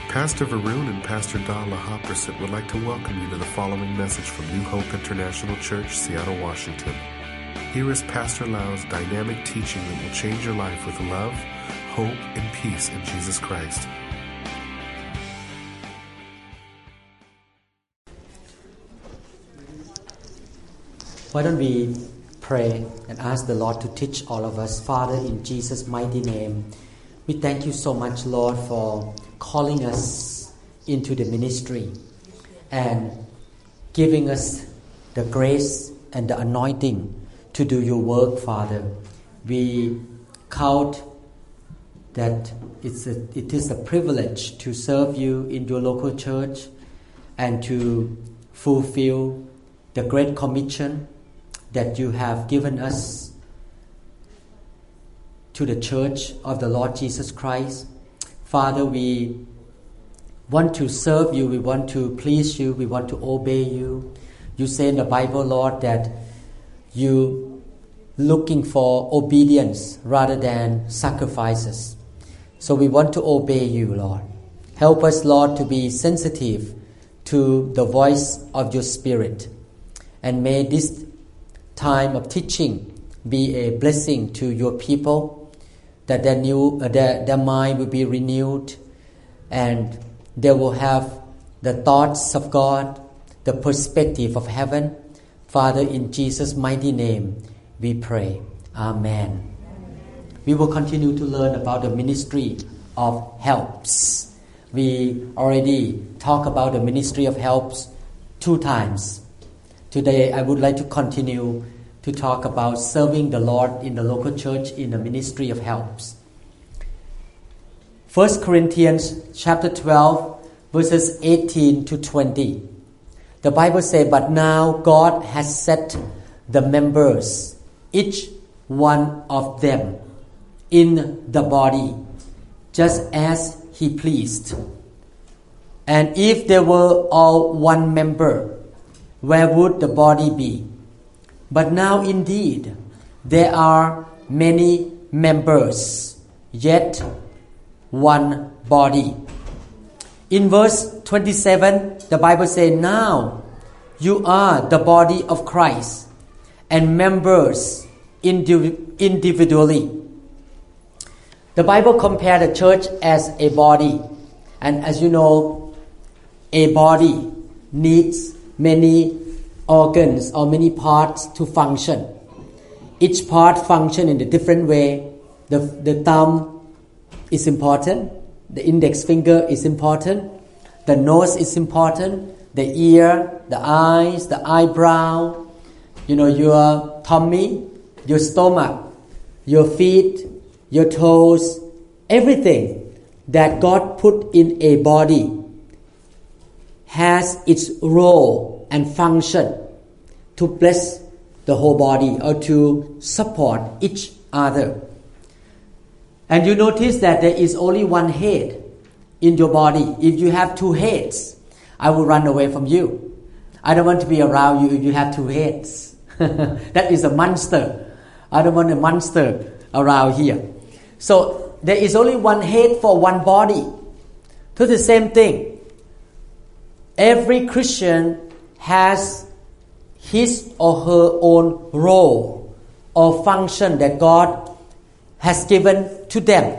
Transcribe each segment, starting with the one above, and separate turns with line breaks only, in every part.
Pastor Varun and Pastor Dala Hopperson would like to welcome you to the following message from New Hope International Church, Seattle, Washington. Here is Pastor Lau's dynamic teaching that will change your life with love, hope, and peace in Jesus Christ.
Why don't we pray and ask the Lord to teach all of us. Father, in Jesus' mighty name, we thank you so much, Lord, for calling us into the ministry and giving us the grace and the anointing to do your work, Father. We count that it is a privilege to serve you in your local church and to fulfill the Great Commission that you have given us to the church of the Lord Jesus Christ. Father, we want to serve you, we want to please you, we want to obey you. You say in the Bible, Lord, that you looking for obedience rather than sacrifices. So we want to obey you, Lord. Help us, Lord, to be sensitive to the voice of your Spirit. And may this time of teaching be a blessing to your people, that their mind will be renewed and they will have the thoughts of God, the perspective of heaven. Father, in Jesus' mighty name we pray. Amen. We will continue to learn about the ministry of helps. We already talked about the ministry of helps 2 times. Today, I would like to continue to talk about serving the Lord in the local church in the ministry of helps. 1 Corinthians chapter 12, verses 18 to 20. The Bible says, "But now God has set the members, each one of them, in the body, just as He pleased. And if they were all one member, where would the body be? But now indeed there are many members, yet one body." In verse 27, the Bible says, "Now you are the body of Christ and members individually." The Bible compares the church as a body. And as you know, a body needs many organs or many parts to function. Each part functions in a different way. The thumb is important. The index finger is important. The nose is important. The ear, the eyes, the eyebrow, your tummy, your stomach, your feet, your toes, everything that God put in a body has its role and function to bless the whole body or to support each other. And you notice that there is only one head in your body. If you have 2 heads, I will run away from you. I don't want to be around you if you have 2 heads. That is a monster. I don't want a monster around here. So there is only one head for one body. So the same thing. Every Christian has his or her own role or function that God has given to them.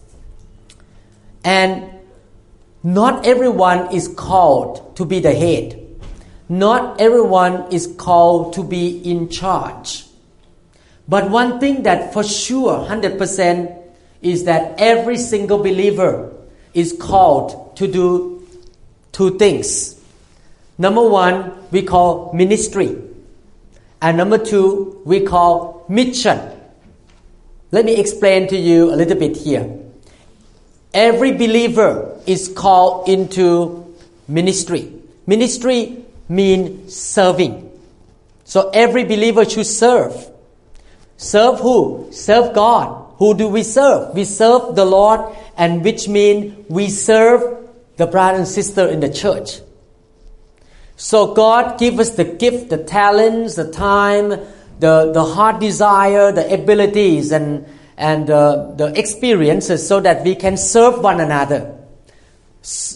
And not everyone is called to be the head. Not everyone is called to be in charge. But one thing that for sure, 100%, is that every single believer is called to do 2 things. Number 1, we call ministry. And number 2, we call mission. Let me explain to you a little bit here. Every believer is called into ministry. Ministry means serving. So every believer should serve. Serve who? Serve God. Who do we serve? We serve the Lord, and which means we serve the brother and sister in the church. So God give us the gift, the talents, the time, the heart desire, the abilities, and the experiences so that we can serve one another.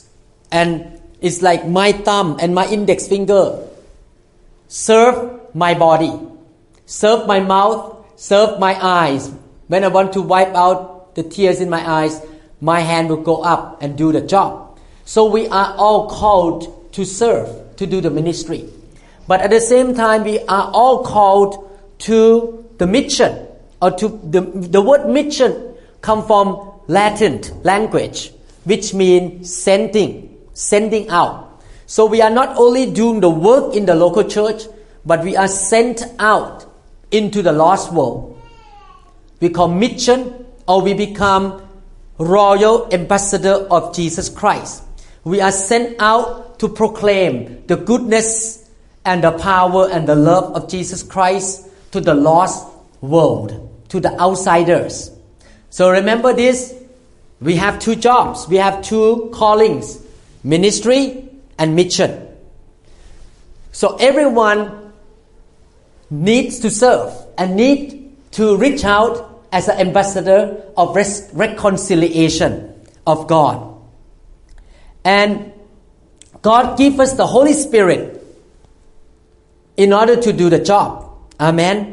and it's like my thumb and my index finger serve my body, serve my mouth, serve my eyes. When I want to wipe out the tears in my eyes, my hand will go up and do the job. So we are all called to serve, to do the ministry. But at the same time, we are all called to the mission, or to the word mission come from Latin language, which means sending out. So we are not only doing the work in the local church, but we are sent out into the lost world. We call mission, or we become royal ambassador of Jesus Christ. We are sent out to proclaim the goodness and the power and the love of Jesus Christ to the lost world, to the outsiders. So remember this, we have two jobs, we have two callings, ministry and mission. So everyone needs to serve and need to reach out as an ambassador of reconciliation of God. And God gives us the Holy Spirit in order to do the job. Amen.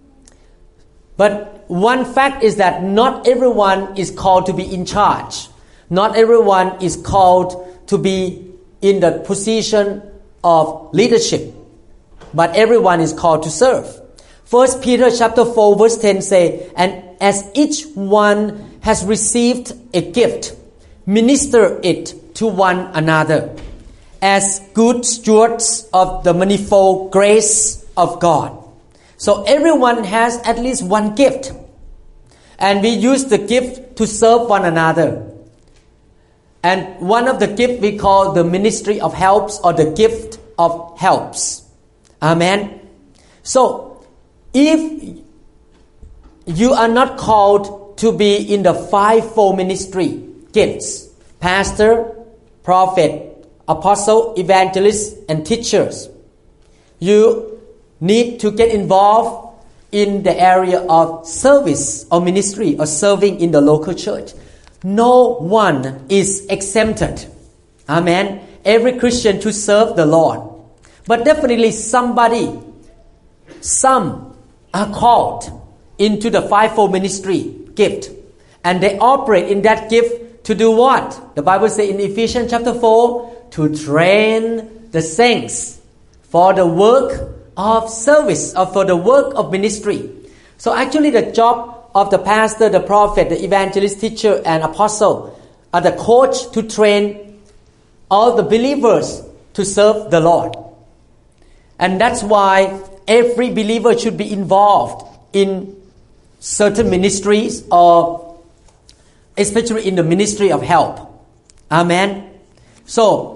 But one fact is that not everyone is called to be in charge. Not everyone is called to be in the position of leadership. But everyone is called to serve. 1 Peter chapter 4 verse 10 say, and as each one has received a gift, minister it to one another as good stewards of the manifold grace of God. So everyone has at least one gift. And we use the gift to serve one another. And one of the gifts we call the ministry of helps, or the gift of helps. Amen. So if you are not called to be in the fivefold ministry gifts, pastor, prophet, apostle, evangelist, and teachers, you need to get involved in the area of service or ministry or serving in the local church. No one is exempted. Amen. Every Christian to serve the Lord. But definitely some are called into the fivefold ministry gift. And they operate in that gift to do what? The Bible says in Ephesians chapter 4, to train the saints for the work of service, or for the work of ministry. So actually the job of the pastor, the prophet, the evangelist, teacher, and apostle are the coach to train all the believers to serve the Lord. And that's why every believer should be involved in certain ministries, or especially in the ministry of help. Amen. So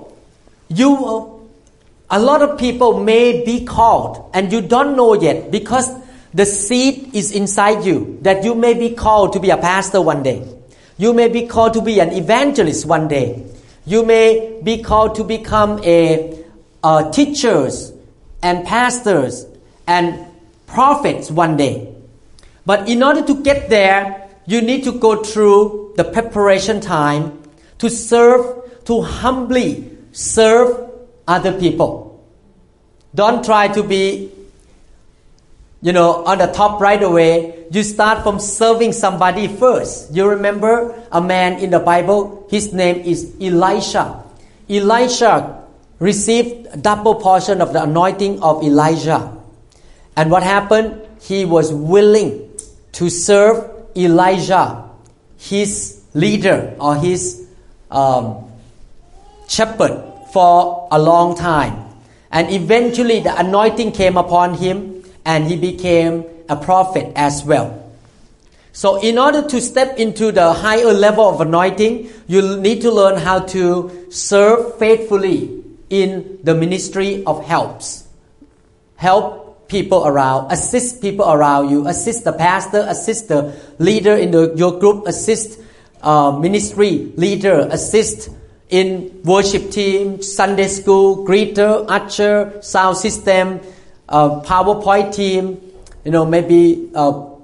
a lot of people may be called and you don't know yet, because the seed is inside you, that you may be called to be a pastor one day. You may be called to be an evangelist one day. You may be called to become a teachers and pastors and prophets one day. But in order to get there, you need to go through the preparation time to serve, to humbly serve other people. Don't try to be, on the top right away. You start from serving somebody first. You remember a man in the Bible, his name is Elisha. Elisha received a double portion of the anointing of Elijah. And what happened? He was willing to serve Elijah, his leader or his shepherd, for a long time. And eventually the anointing came upon him and he became a prophet as well. So in order to step into the higher level of anointing, you need to learn how to serve faithfully in the ministry of helps. Help people around, assist people around you, assist the pastor, assist the leader in your group, assist ministry leader, assist in worship team, Sunday school, greeter, usher, sound system, PowerPoint team, maybe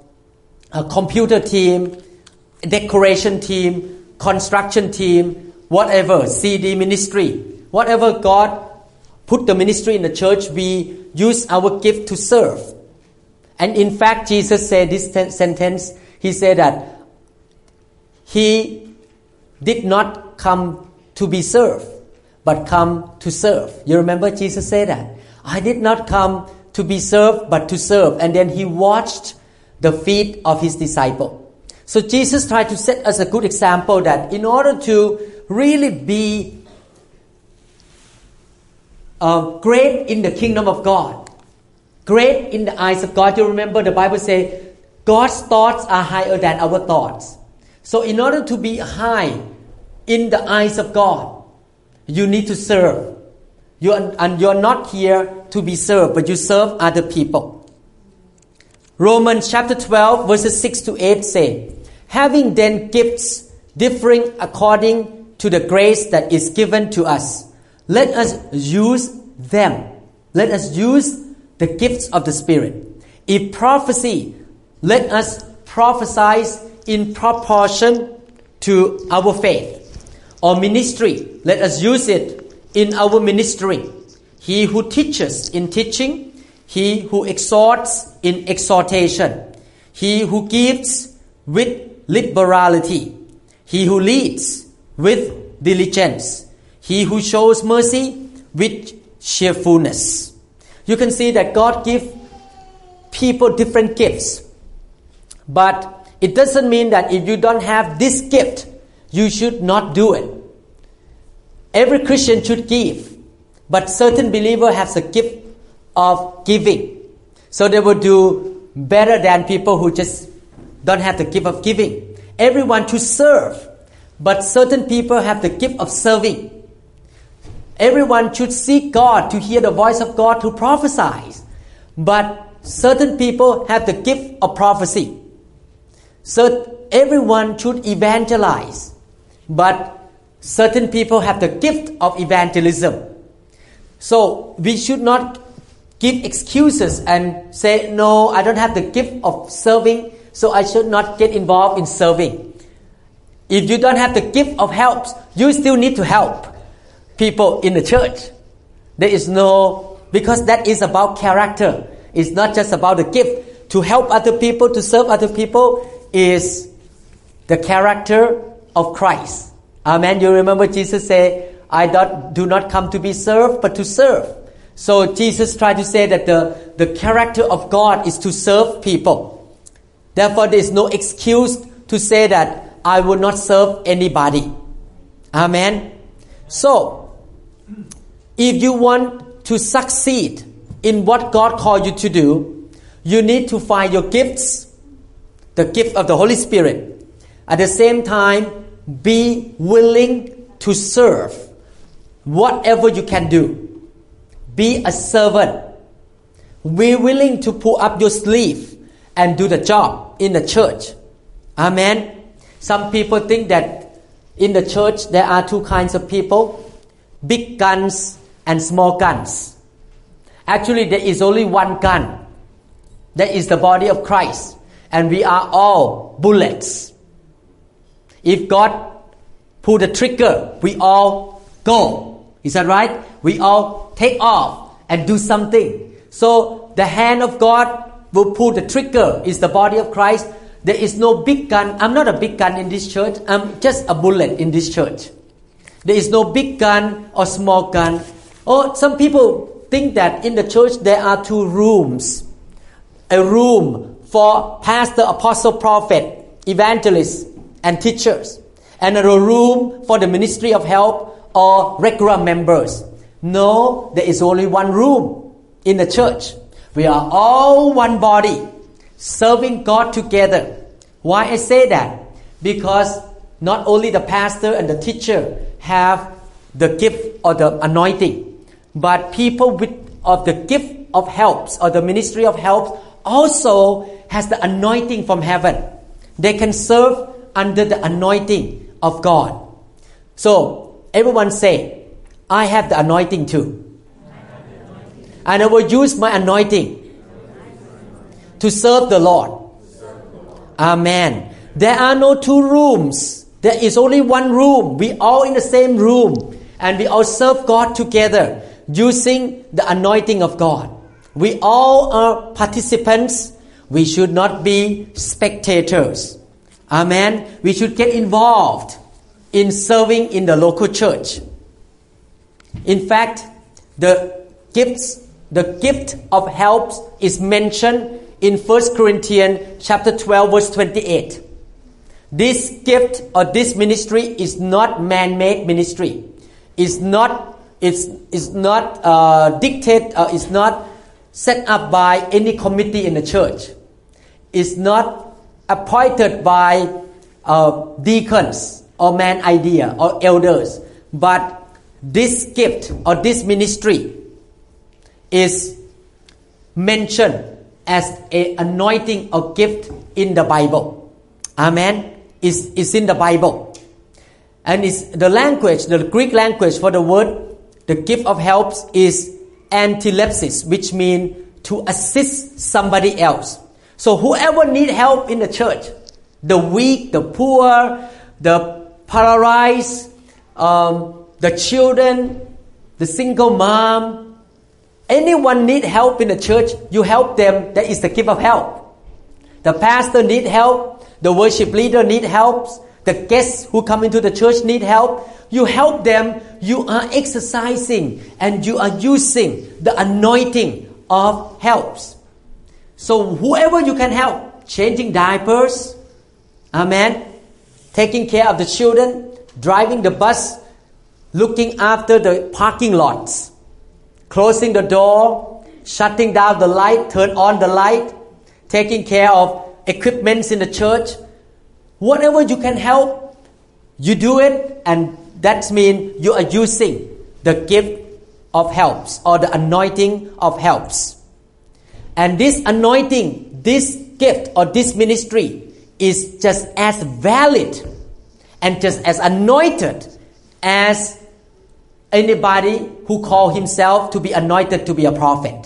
a computer team, decoration team, construction team, whatever, CD ministry, whatever God put the ministry in the church, we use our gift to serve. And in fact, Jesus said this sentence, He said that He did not come to be served, but come to serve. You remember Jesus said that? I did not come to be served, but to serve. And then He washed the feet of His disciple. So Jesus tried to set us a good example that in order to really be great in the kingdom of God, great in the eyes of God. You remember the Bible says God's thoughts are higher than our thoughts. So in order to be high in the eyes of God, you need to serve. You're not here to be served, but you serve other people. Romans chapter 12 verses 6 to 8 say, having then gifts differing according to the grace that is given to us, let us use them. Let us use the gifts of the Spirit. If prophecy, let us prophesy in proportion to our faith. Or ministry, let us use it in our ministry. He who teaches in teaching, he who exhorts in exhortation, he who gives with liberality, he who leads with diligence, he who shows mercy with cheerfulness. You can see that God gives people different gifts. But it doesn't mean that if you don't have this gift, you should not do it. Every Christian should give. But certain believer has a gift of giving. So they will do better than people who just don't have the gift of giving. Everyone should serve. But certain people have the gift of serving. Everyone should seek God to hear the voice of God to prophesy. But certain people have the gift of prophecy. So everyone should evangelize. But certain people have the gift of evangelism. So we should not give excuses and say, no, I don't have the gift of serving, so I should not get involved in serving. If you don't have the gift of help, you still need to help people in the church. There is no, because that is about character. It's not just about the gift. To help other people, to serve other people is the character of Christ. Amen. You remember Jesus said, I do not come to be served, but to serve. So Jesus tried to say that the character of God is to serve people. Therefore, there is no excuse to say that I will not serve anybody. Amen. So, if you want to succeed in what God called you to do, you need to find your gifts, the gift of the Holy Spirit. At the same time, be willing to serve whatever you can do. Be a servant. Be willing to pull up your sleeve and do the job in the church. Amen. Some people think that in the church there are two kinds of people, big guns and small guns. Actually, there is only one gun. That is the body of Christ. And we are all bullets. If God pull the trigger, we all go. Is that right? We all take off and do something. So the hand of God will pull the trigger. Is the body of Christ. There is no big gun. I'm not a big gun in this church. I'm just a bullet in this church. There is no big gun or small gun. Or some people think that in the church there are two rooms. A room for pastor, apostle, prophet, evangelists, and teachers. And a room for the ministry of help or regular members. No, there is only one room in the church. We are all one body, serving God together. Why I say that? Because not only the pastor and the teacher have the gift or the anointing, but people of the gift of helps or the ministry of helps also has the anointing from heaven. They can serve under the anointing of God. So everyone say, I have the anointing too. And I will use my anointing to serve the Lord. Amen. There are no two rooms There is only one room. We all in the same room. And we all serve God together using the anointing of God. We all are participants. We should not be spectators. Amen. We should get involved in serving in the local church. In fact, the gift of helps is mentioned in 1 Corinthians chapter 12 verse 28. This gift or this ministry is not man-made ministry. It's not dictated. It's not set up by any committee in the church. It's not appointed by deacons or man idea or elders. But this gift or this ministry is mentioned as an anointing or gift in the Bible. Amen. It's in the Bible. And it's the language, the Greek language for the word, the gift of helps is antilepsis, which means to assist somebody else. So whoever need help in the church, the weak, the poor, the paralyzed, the children, the single mom, anyone need help in the church, you help them. That is the gift of help. The pastor need help. The worship leader need help. The guests who come into the church need help. You help them. You are exercising and you are using the anointing of helps. So whoever you can help, changing diapers, amen, taking care of the children, driving the bus, looking after the parking lots, closing the door, shutting down the light, turn on the light, taking care of equipments in the church. Whatever you can help, you do it, and that means you are using the gift of helps or the anointing of helps. And this anointing, this gift or this ministry is just as valid and just as anointed as anybody who call himself to be anointed to be a prophet.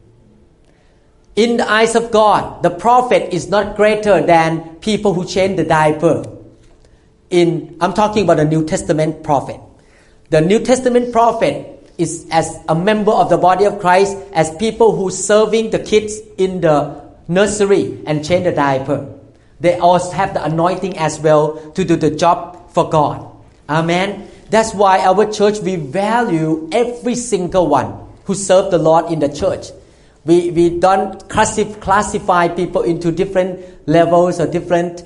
In the eyes of God, the prophet is not greater than people who change the diaper. I'm talking about the New Testament prophet. The New Testament prophet is as a member of the body of Christ as people who serving the kids in the nursery and change the diaper. They also have the anointing as well to do the job for God. Amen. That's why our church, we value every single one who serve the Lord in the church. We don't classify people into different levels or different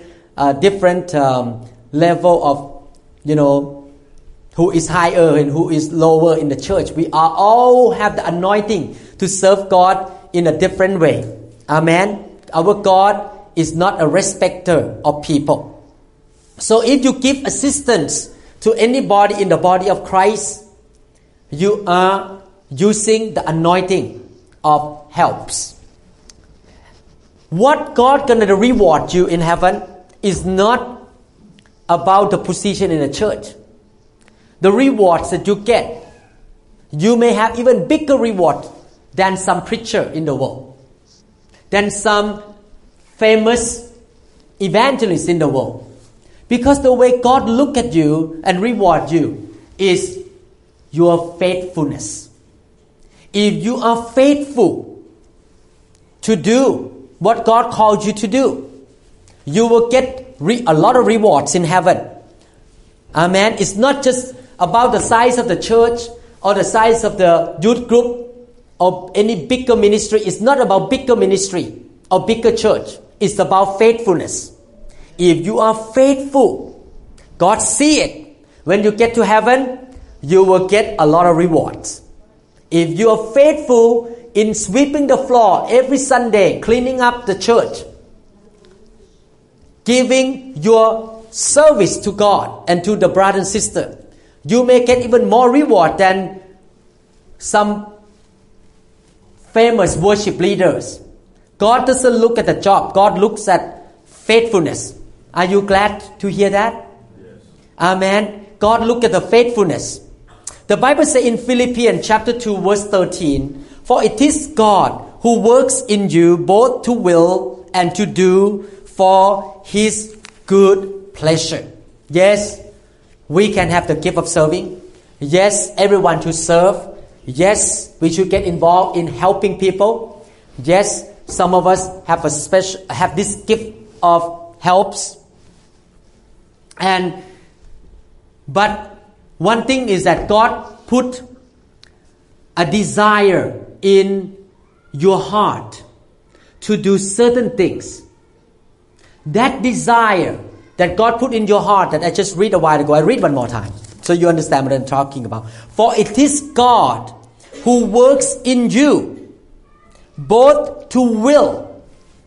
level of, who is higher and who is lower in the church. We are all have the anointing to serve God in a different way. Amen. Our God is not a respecter of people. So if you give assistance to anybody in the body of Christ, you are using the anointing of helps. What God gonna reward you in heaven is not about the position in the church. The rewards that you get, you may have even bigger reward than some preacher in the world, than some famous evangelist in the world. Because the way God look at you and reward you is your faithfulness. If you are faithful to do what God called you to do, you will get a lot of rewards in heaven. Amen. It's not just about the size of the church or the size of the youth group or any bigger ministry. It's not about bigger ministry or bigger church. It's about faithfulness. If you are faithful, God see it. When you get to heaven, you will get a lot of rewards. If you are faithful in sweeping the floor every Sunday, cleaning up the church, giving your service to God and to the brother and sister, you may get even more reward than some famous worship leaders. God doesn't look at the job. God looks at faithfulness. Are you glad to hear that? Yes. Amen. God look at the faithfulness. The Bible says in Philippians chapter 2 verse 13, "For it is God who works in you both to will and to do for His good pleasure." Yes, we can have the gift of serving. Yes, everyone should serve. Yes, we should get involved in helping people. Yes, some of us have this gift of helps. But one thing is that God put a desire in your heart to do certain things. That desire that God put in your heart that I just read a while ago, I read one more time so you understand what I'm talking about. For it is God who works in you both to will,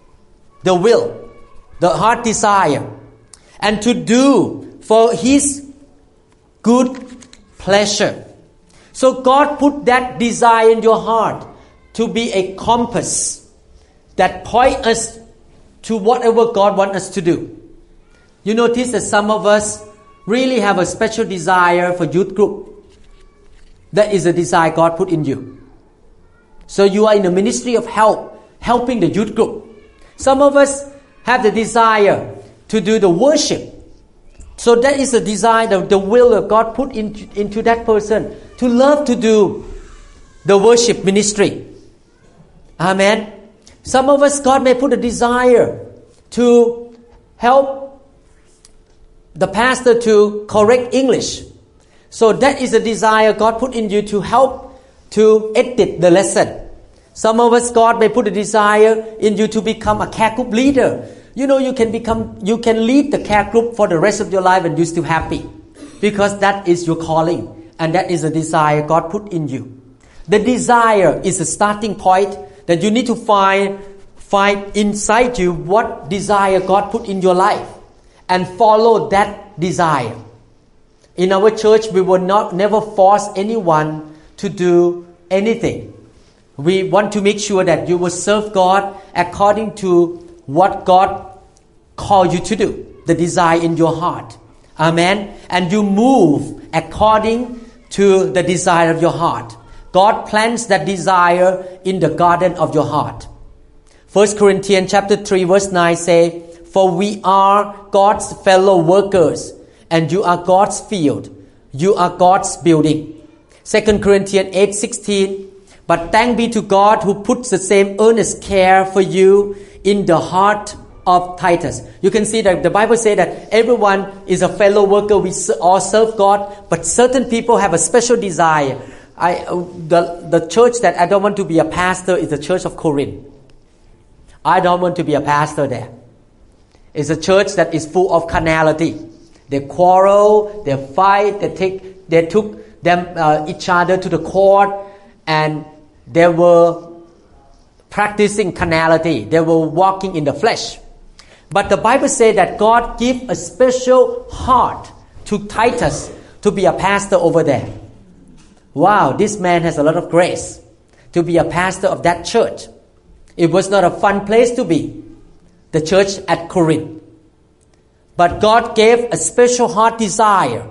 the heart desire, and to do for His good pleasure. So God put that desire in your heart to be a compass that point us to whatever God wants us to do. You notice that some of us really have a special desire for youth group. That is a desire God put in you. So you are in the ministry of helping the youth group. Some of us have the desire to do the worship. So that is a desire, the will that God put into that person to love to do the worship ministry. Amen. Some of us, God may put a desire to help the pastor to correct English. So that is a desire God put in you to help to edit the lesson. Some of us, God may put a desire in you to become a care group leader. You know, you can lead the care group for the rest of your life and you're still happy. Because that is your calling. And that is a desire God put in you. The desire is a starting point that you need to find inside you what desire God put in your life. And follow that desire. In our church, we will never force anyone to do anything. We want to make sure that you will serve God according to what God called you to do, the desire in your heart. Amen. And you move according to the desire of your heart. God plants that desire in the garden of your heart. 1 Corinthians chapter 3 verse 9 say, for we are God's fellow workers, and you are God's field. You are God's building. 2 Corinthians 8:16. But thanks be to God who puts the same earnest care for you in the heart of Titus. You can see that the Bible says that everyone is a fellow worker. We all serve God, but certain people have a special desire. The church that I don't want to be a pastor is the church of Corinth. I don't want to be a pastor there. It's a church that is full of carnality. They quarrel, they fight, they took each other to the court, and they were practicing carnality. They were walking in the flesh. But the Bible says that God gave a special heart to Titus to be a pastor over there. Wow, this man has a lot of grace to be a pastor of that church. It was not a fun place to be, the church at Corinth. But God gave a special heart desire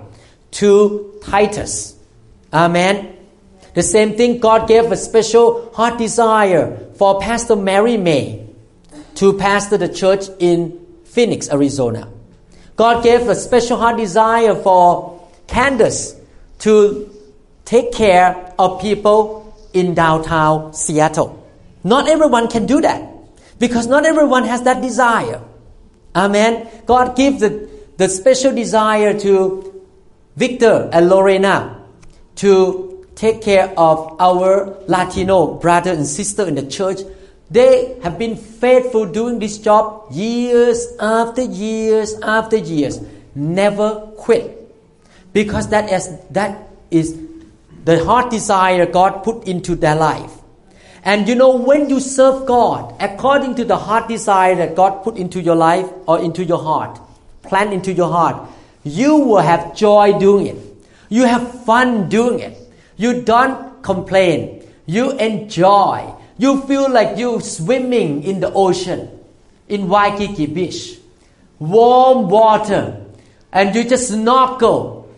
to Titus. Amen. The same thing, God gave a special heart desire for Pastor Mary May to pastor the church in Phoenix, Arizona. God gave a special heart desire for Candace to take care of people in downtown Seattle. Not everyone can do that because not everyone has that desire. Amen. God gives the special desire to Victor and Lorena to take care of our Latino brother and sister in the church. They have been faithful doing this job years after years after years. Never quit. Because that is the heart desire God put into their life. And you know, when you serve God according to the heart desire that God put into your life or into your heart, plant into your heart, you will have joy doing it. You have fun doing it. You don't complain. You enjoy. You feel like you're swimming in the ocean, in Waikiki Beach. Warm water. And you just snorkel.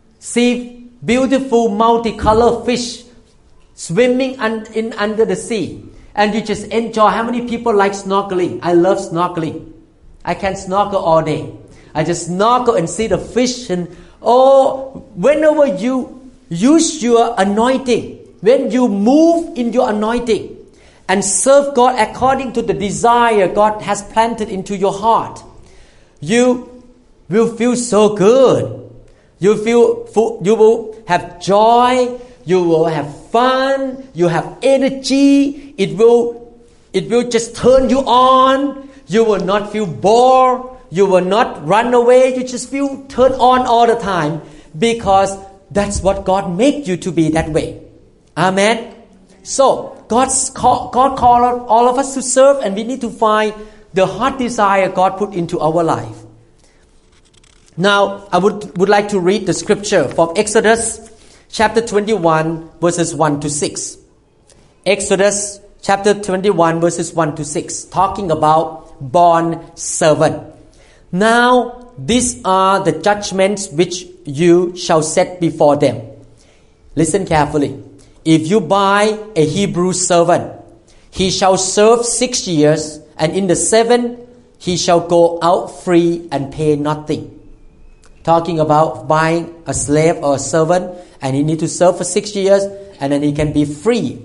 See beautiful multicolored fish swimming under the sea. And you just enjoy. How many people like snorkeling? I love snorkeling. I can snorkel all day. I just snorkel and see the fish. And whenever you use your anointing, when you move in your anointing and serve God according to the desire God has planted into your heart, you will feel so good. You will have joy. You will have fun. You have energy. It will just turn you on. You will not feel bored. You will not run away. You just feel turned on all the time, because that's what God made you to be that way. Amen. So God called all of us to serve, and we need to find the heart desire God put into our life. Now, I would like to read the scripture from Exodus chapter 21, verses 1 to 6. Exodus chapter 21, verses 1 to 6, talking about bond servant. Now, these are the judgments which you shall set before them. Listen carefully. If you buy a Hebrew servant, he shall serve 6 years, and in the 7th he shall go out free and pay nothing. Talking about buying a slave or a servant, and he need to serve for 6 years, and then he can be free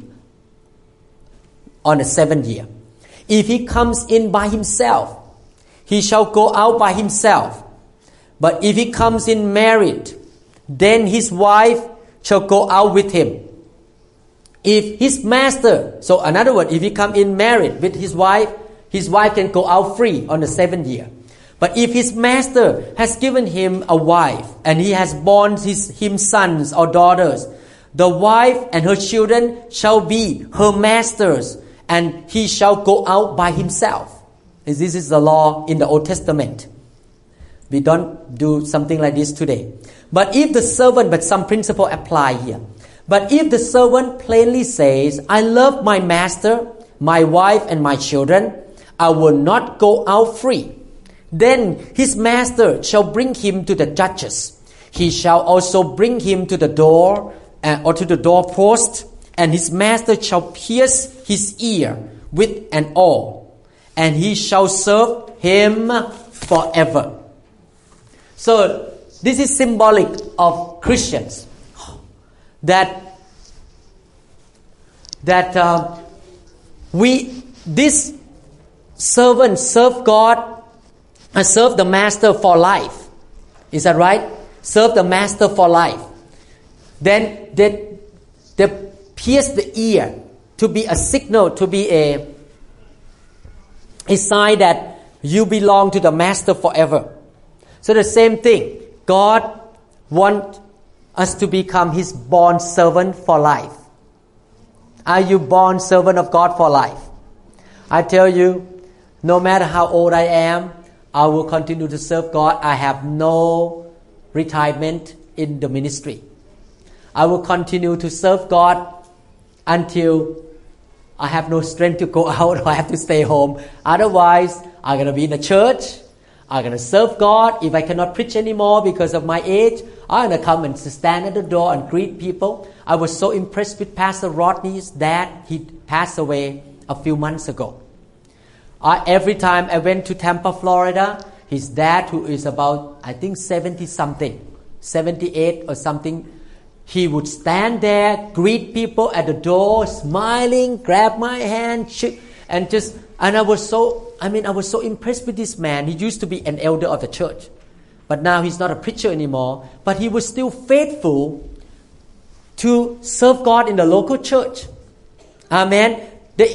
on the 7th year. If he comes in by himself, he shall go out by himself. But if he comes in married, then his wife shall go out with him. If his master, so in other words, if he come in married with his wife can go out free on the 7th year. But if his master has given him a wife, and he has born him sons or daughters, the wife and her children shall be her masters, and he shall go out by himself. This is the law in the Old Testament. We don't do something like this today. But some principle apply here. But if the servant plainly says, I love my master, my wife, and my children, I will not go out free, then his master shall bring him to the judges. He shall also bring him to the door or to the doorpost, and his master shall pierce his ear with an awl, and he shall serve him forever. So this is symbolic of Christians, that this servant serve God and serve the master for life. Is that right? Serve the master for life. Then they pierce the ear to be a signal, to be a sign that you belong to the master forever. So the same thing, God wants us to become his bond servant for life. Are you bond servant of God for life? I tell you, no matter how old I am, I will continue to serve God. I have no retirement in the ministry. I will continue to serve God until I have no strength to go out, or I have to stay home. Otherwise, I'm going to be in the church. I'm going to serve God. If I cannot preach anymore because of my age, I'm going to come and stand at the door and greet people. I was so impressed with Pastor Rodney's dad. He passed away a few months ago. Every time I went to Tampa, Florida, his dad, who is about, I think 70-something, 78 or something, he would stand there, greet people at the door, smiling, grab my hand, and I was so impressed with this man. He used to be an elder of the church, but now he's not a preacher anymore. But he was still faithful to serve God in the local church. Amen.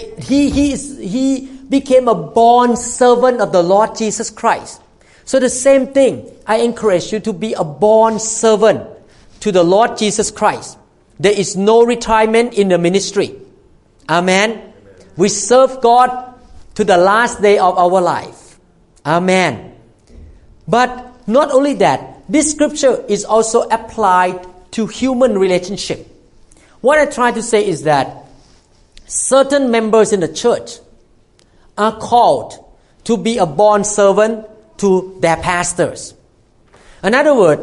He became a bond servant of the Lord Jesus Christ. So the same thing, I encourage you to be a bond servant to the Lord Jesus Christ. There is no retirement in the ministry. Amen. We serve God to the last day of our life. Amen. But not only that, this scripture is also applied to human relationship. What I try to say is that certain members in the church are called to be a bond servant to their pastors. In other words,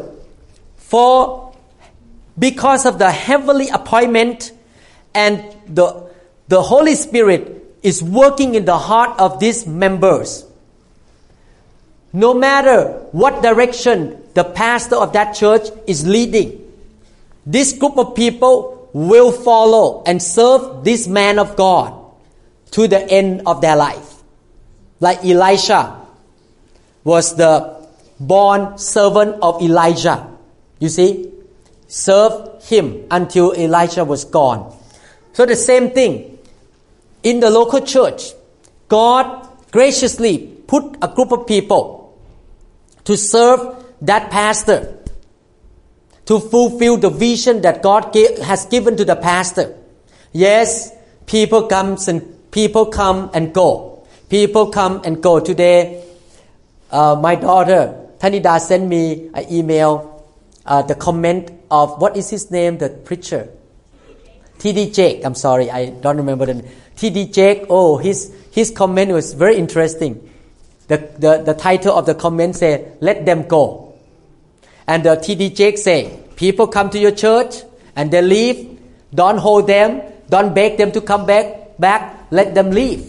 because of the heavenly appointment and the Holy Spirit is working in the heart of these members, no matter what direction the pastor of that church is leading, this group of people will follow and serve this man of God to the end of their life. Like Elisha was the born servant of Elijah. You see, serve him until Elijah was gone. So the same thing in the local church. God graciously put a group of people to serve that pastor, to fulfill the vision that God has given to the pastor. Yes, people come and go. People come and go. Today, my daughter Tanida sent me an email, the comment of, what is his name, the preacher? T.D. Jake. I'm sorry, I don't remember the name. T.D. Jake. Oh, his comment was very interesting. The title of the comment said, "Let them go." And the T.D. Jake say, people come to your church and they leave. Don't hold them. Don't beg them to come back. Let them leave.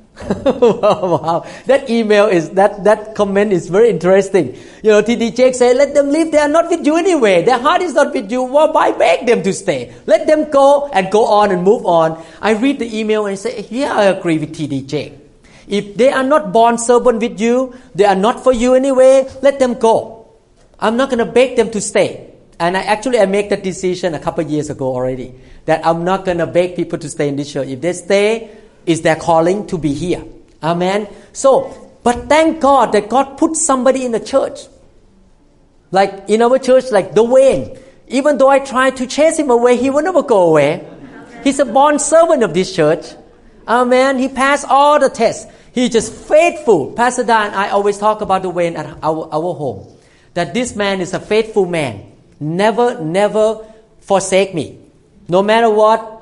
Wow. That email that comment is very interesting. T.D. Jake said, let them leave. They are not with you anyway. Their heart is not with you. Why beg them to stay? Let them go and go on and move on. I read the email and say, yeah, I agree with T.D. Jake. If they are not born servant with you, they are not for you anyway, let them go. I'm not going to beg them to stay. And I made that decision a couple of years ago already, that I'm not going to beg people to stay in this church. If they stay, it's their calling to be here. Amen. So, but thank God that God put somebody in the church. Like in our church, like Dwayne. Even though I tried to chase him away, he will never go away. He's a born servant of this church. Amen. He passed all the tests. He's just faithful. Pastor Dan and I always talk about Dwayne at our home. That this man is a faithful man. Never forsake me. No matter what,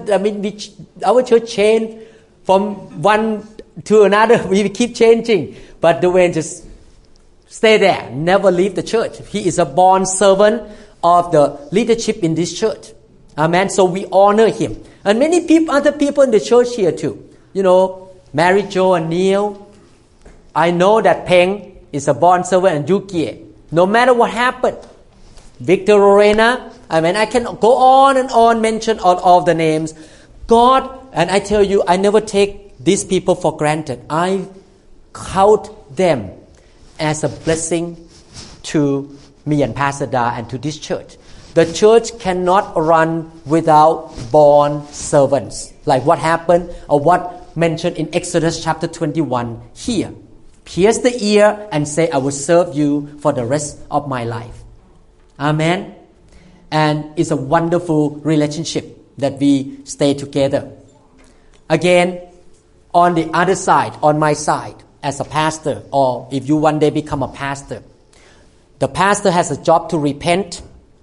our church changed from one to another. We keep changing. But Dwayne just stay there. Never leave the church. He is a born servant of the leadership in this church. Amen. So we honor him. And many other people in the church here too. Mary Jo and Neil. I know that Peng is a born servant, and Yukie. No matter what happened. Victor Lorena. I can go on and on, mention all the names. God, and I tell you, I never take these people for granted. I count them as a blessing to me and Pastor Da and to this church. The church cannot run without born servants. Like what happened or what mentioned in Exodus chapter 21 here. Pierce the ear and say, I will serve you for the rest of my life. Amen. And it's a wonderful relationship that we stay together. Again, on the other side, on my side, as a pastor, or if you one day become a pastor, the pastor has a job to repent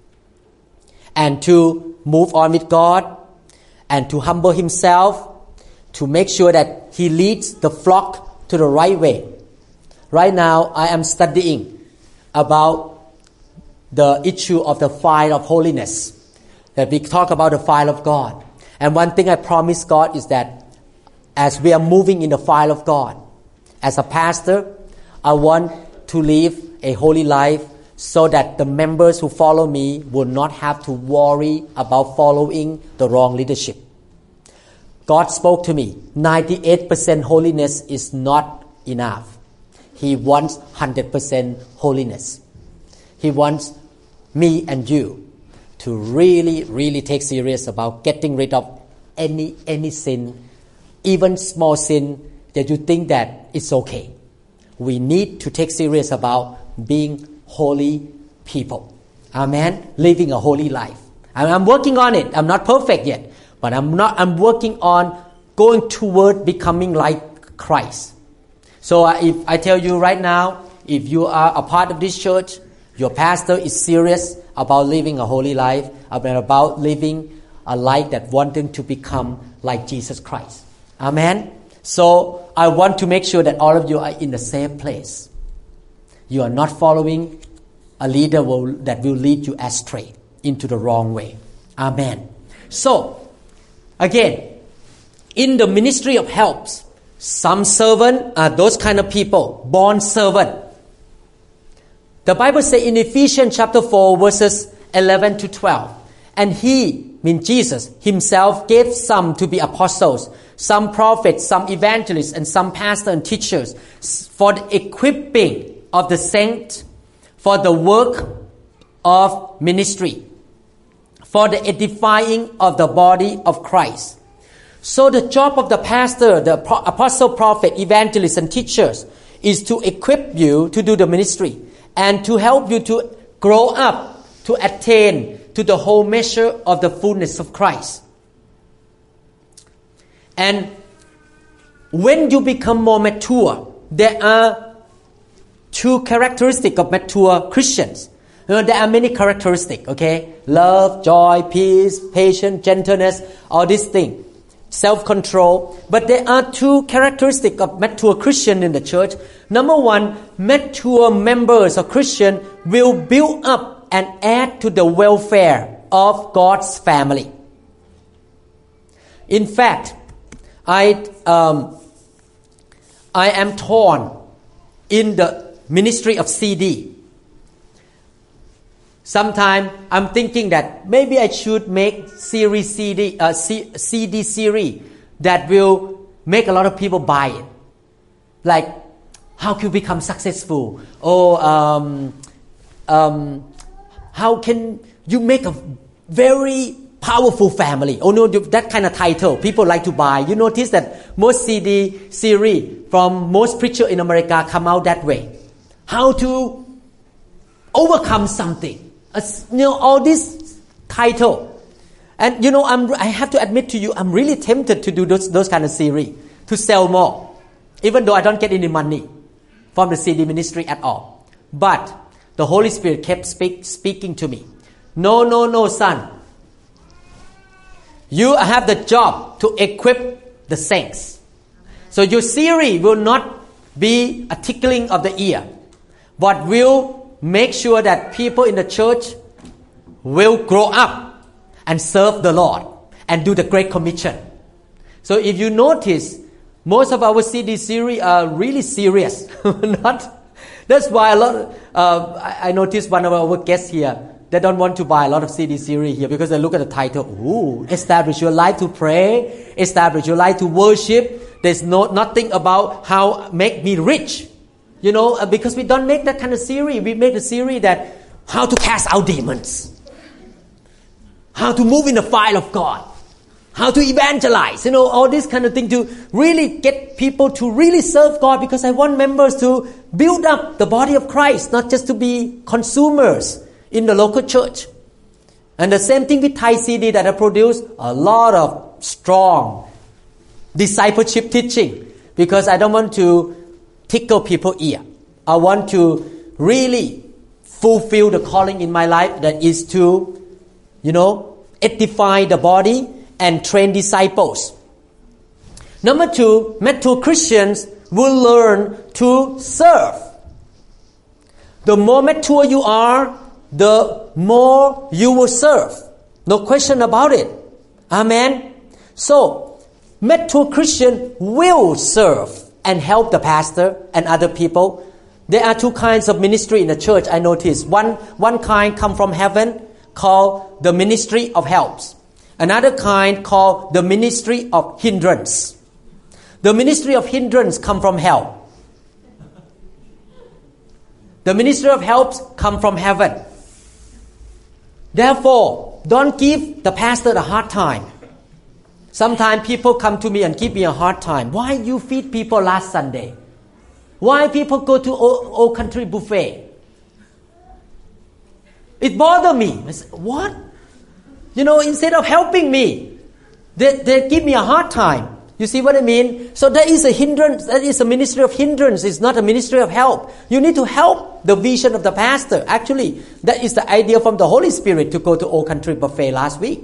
and to move on with God and to humble himself, to make sure that he leads the flock to the right way. Right now, I am studying about the issue of the fire of holiness. That we talk about the fire of God. And one thing I promise God is that as we are moving in the fire of God, as a pastor, I want to live a holy life so that the members who follow me will not have to worry about following the wrong leadership. God spoke to me, 98% holiness is not enough. He wants 100% holiness. He wants me and you to really take serious about getting rid of any sin, even small sin that you think that it's okay. We need to take serious about being holy people. Amen. Living a holy life. I'm working on it. I'm not perfect yet, but I'm working on going toward becoming like Christ. So if I tell you right now, if you are a part of this church, your pastor is serious about living a holy life, about living a life that wanting to become like Jesus Christ. Amen. So I want to make sure that all of you are in the same place. You are not following a leader that will lead you astray into the wrong way. Amen. So, again, in the ministry of helps, some servant are those kind of people, born servant. The Bible says in Ephesians chapter 4 verses 11 to 12, and He, Jesus, Himself gave some to be apostles, some prophets, some evangelists, and some pastors and teachers for the equipping of the saints, for the work of ministry, for the edifying of the body of Christ. So the job of the pastor, the apostle, prophet, evangelist, and teachers is to equip you to do the ministry and to help you to grow up, to attain to the whole measure of the fullness of Christ. And when you become more mature, there are two characteristics of mature Christians. There are many characteristics, okay? Love, joy, peace, patience, gentleness, all these things. Self-control. But there are two characteristics of mature Christian in the church. Number one, mature members of Christian will build up and add to the welfare of God's family. In fact, I am torn in the ministry of CD. Sometimes I'm thinking that maybe I should make CD series that will make a lot of people buy it. Like, how can you become successful? Or how can you make a very powerful family? Oh no, that kind of title people like to buy. You notice that most CD series from most preachers in America come out that way. How to overcome something. All this title. And I have to admit to you, I'm really tempted to do those kind of series to sell more, even though I don't get any money from the CD ministry at all. But the Holy Spirit kept speaking to me. No, son. You have the job to equip the saints. So your series will not be a tickling of the ear, but will make sure that people in the church will grow up and serve the Lord and do the Great Commission. So if you notice, most of our CD series are really serious. That's why a lot. I noticed one of our guests here. They don't want to buy a lot of CD series here because they look at the title. Ooh, establish your life to pray, establish your life to worship. There's nothing about how make me rich. Because we don't make that kind of series. We make a series that how to cast out demons, how to move in the fire of God, how to evangelize, all this kind of thing to really get people to really serve God, because I want members to build up the body of Christ, not just to be consumers in the local church. And the same thing with Thai CD that I produce, a lot of strong discipleship teaching, because I don't want to tickle people's ear. I want to really fulfill the calling in my life, that is to, edify the body and train disciples. Number two, mature Christians will learn to serve. The more mature you are, the more you will serve. No question about it. Amen. So, mature Christian will serve and help the pastor and other people. There are two kinds of ministry in the church, I noticed. One kind come from heaven, called the ministry of helps. Another kind called the ministry of hindrance. The ministry of hindrance come from hell. The ministry of helps come from heaven. Therefore, don't give the pastor a hard time. Sometimes people come to me and give me a hard time. Why you feed people last Sunday? Why people go to old country buffet? It bothers me. I say, what? Instead of helping me, they give me a hard time. You see what I mean? So that is a hindrance. That is a ministry of hindrance. It's not a ministry of help. You need to help the vision of the pastor. Actually, that is the idea from the Holy Spirit to go to old country buffet last week.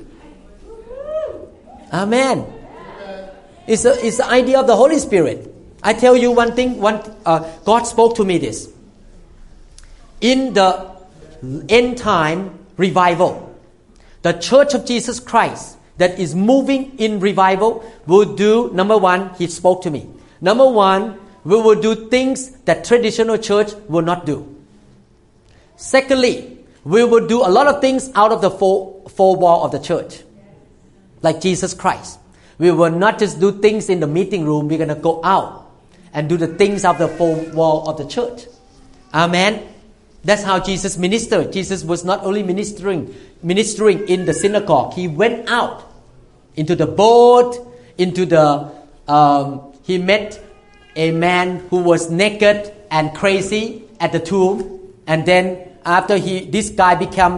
Amen. It's the idea of the Holy Spirit. I tell you one thing. God spoke to me this. In the end time revival, the Church of Jesus Christ that is moving in revival will do, number one, He spoke to me. Number one, we will do things that traditional church will not do. Secondly, we will do a lot of things out of the four wall of the church, like Jesus Christ. We will not just do things in the meeting room. We're going to go out and do the things of the four wall of the church. Amen. That's how Jesus ministered. Jesus was not only ministering in the synagogue. He went out into the boat, into the. He met a man who was naked and crazy at the tomb, and then after this guy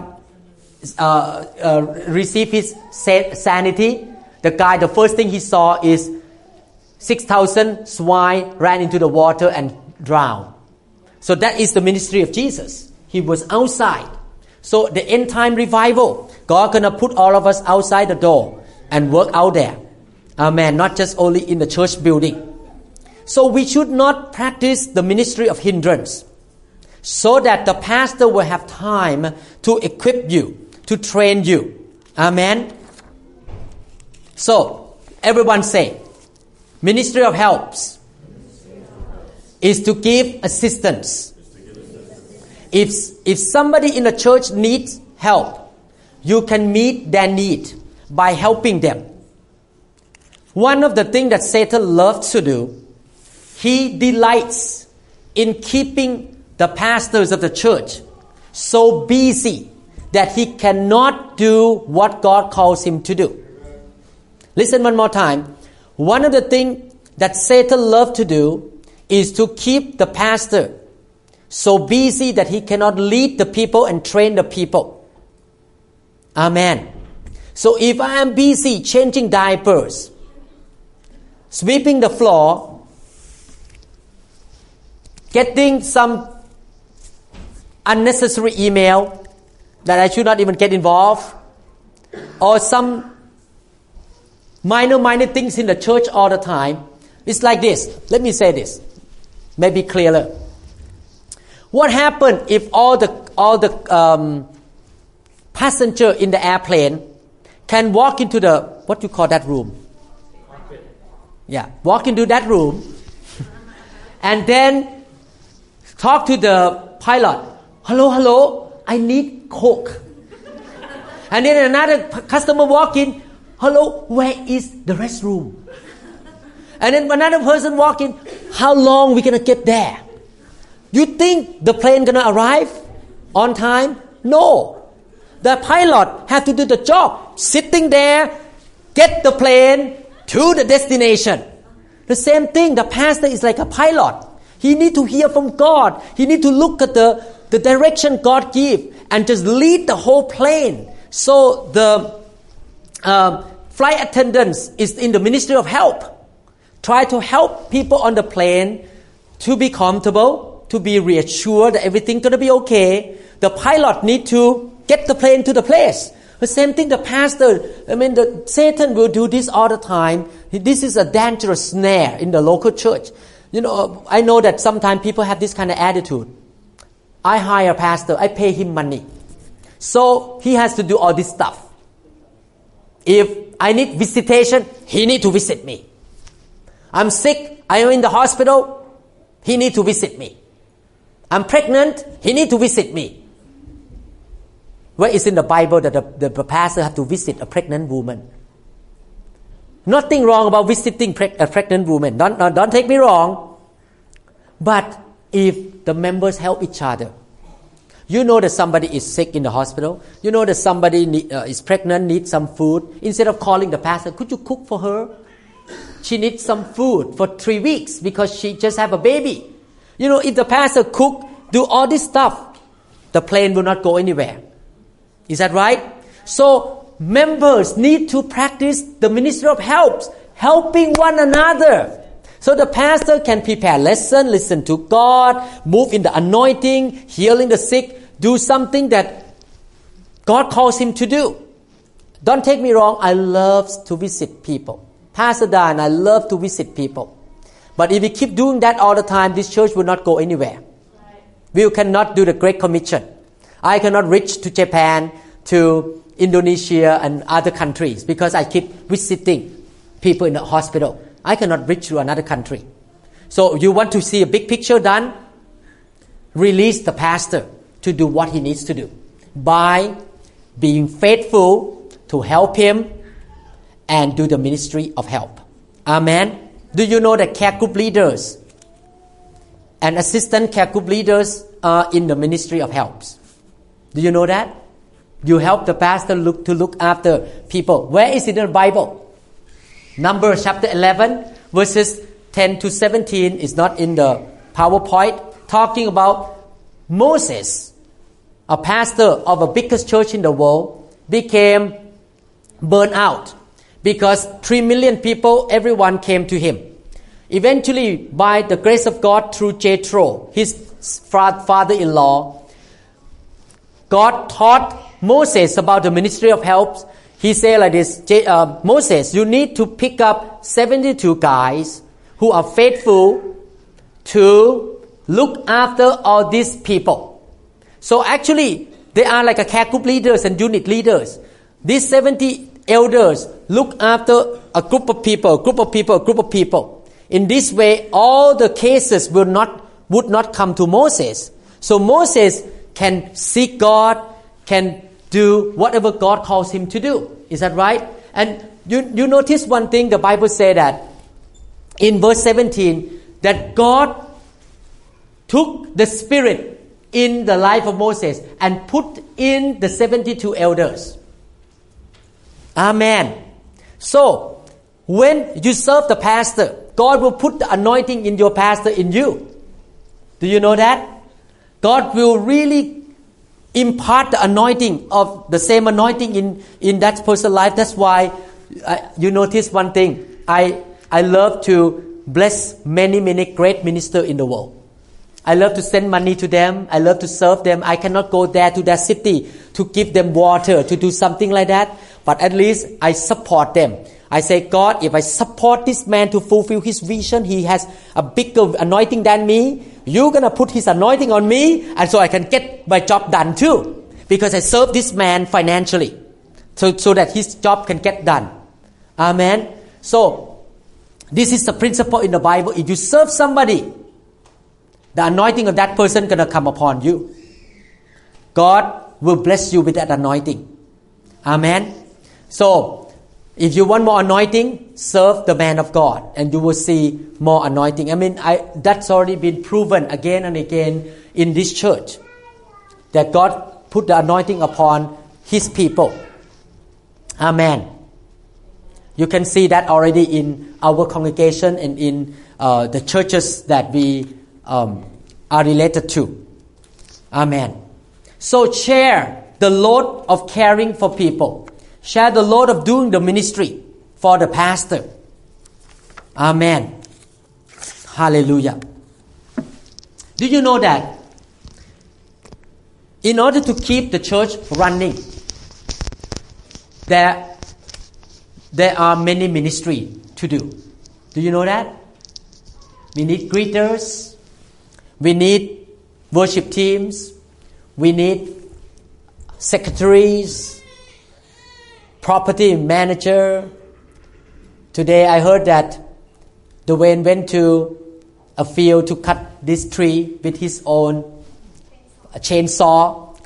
received his sanity, the first thing he saw is 6,000 swine ran into the water and drowned. So that is the ministry of Jesus. He was outside. So the end time revival, God gonna put all of us outside the door and work out there. Amen. Not just only in the church building. So we should not practice the ministry of hindrance, so that the pastor will have time to equip you, to train you. Amen. So everyone say, ministry of helps is to give assistance. If somebody in the church needs help, you can meet their need by helping them. One of the things that Satan loves to do, he delights in keeping the pastors of the church so busy that he cannot do what God calls him to do. Listen one more time. One of the things that Satan loves to do is to keep the pastor so busy that he cannot lead the people and train the people. Amen. So if I am busy changing diapers, sweeping the floor, getting some unnecessary email that I should not even get involved, or some minor things in the church all the time, it's like this. Let me say this, maybe clearer. What happened if all the passenger in the airplane can walk into the, what do you call that room? Yeah, walk into that room and then talk to the pilot. Hello, I need Coke. And then another customer walk in. Hello, where is the restroom? And then another person walk in. How long we gonna get there? You think the plane gonna arrive on time? No. The pilot have to do the job. Sitting there, get the plane to the destination. The same thing, the pastor is like a pilot. He need to hear from God. He need to look at the direction God give and just lead the whole plane. So the flight attendants is in the ministry of help. Try to help people on the plane to be comfortable, to be reassured that everything's going to be okay. The pilot need to get the plane to the place. The same thing, the pastor, Satan will do this all the time. This is a dangerous snare in the local church. You know, I know that sometimes people have this kind of attitude. I hire a pastor, I pay him money. So he has to do all this stuff. If I need visitation, he need to visit me. I'm sick, I am in the hospital, he need to visit me. I'm pregnant, he need to visit me. Where is in the Bible that the pastor have to visit a pregnant woman? Nothing wrong about visiting a pregnant woman. Don't take me wrong. But if the members help each other, you know that somebody is sick in the hospital, you know that somebody is pregnant, needs some food. Instead of calling the pastor, could you cook for her? She needs some food for 3 weeks because she just have a baby. You know, if the pastor cook, do all this stuff, the plane will not go anywhere. Is that right? So members need to practice the ministry of helps, helping one another. So the pastor can prepare lesson, listen to God, move in the anointing, healing the sick, do something that God calls him to do. Don't take me wrong, I love to visit people. Pastor Dan, I love to visit people. But if we keep doing that all the time, this church will not go anywhere. We cannot do the Great Commission. I cannot reach to Japan, to Indonesia and other countries because I keep visiting people in the hospital. I cannot reach to another country. So you want to see a big picture done? Release the pastor to do what he needs to do by being faithful to help him and do the ministry of help. Amen. Do you know that care group leaders and assistant care group leaders are in the ministry of helps? Do you know that? You help the pastor to look after people. Where is it in the Bible? Numbers chapter 11 verses 10 to 17 is not in the PowerPoint, talking about Moses, a pastor of the biggest church in the world, became burned out because 3 million people, everyone came to him. Eventually, by the grace of God, through Jethro, his father-in-law, God taught Moses about the ministry of helps. He said like this, Moses, you need to pick up 72 guys who are faithful to look after all these people. So actually, they are like a care group leaders and unit leaders. These 70 elders look after a group of people. In this way, all the cases would not come to Moses. So Moses can seek God, can do whatever God calls him to do. Is that right? And you notice one thing, the Bible says that in verse 17, that God took the Spirit in the life of Moses and put in the 72 elders. Amen. So, when you serve the pastor, God will put the anointing in your pastor in you. Do you know that? God will really impart the anointing of the same anointing in that person's life. That's why you notice one thing. I love to bless many great ministers in the world. I love to send money to them. I love to serve them. I cannot go there to their city to give them water, to do something like that. But at least I support them. I say, God, if I support this man to fulfill his vision, he has a bigger anointing than me. You're going to put his anointing on me, and so I can get my job done too. Because I serve this man financially. So that his job can get done. Amen. So, this is the principle in the Bible. If you serve somebody, the anointing of that person is going to come upon you. God will bless you with that anointing. Amen. So, if you want more anointing, serve the man of God, and you will see more anointing. I mean, that's already been proven again and again in this church, that God put the anointing upon His people. Amen. You can see that already in our congregation and in the churches that we are related to. Amen. So share the load of caring for people. Share the load of doing the ministry for the pastor. Amen. Hallelujah. Do you know that in order to keep the church running, there are many ministries to do. Do you know that? We need greeters. We need worship teams. We need secretaries, property manager. Today I heard that Dwayne went to a field to cut this tree with his own chainsaw.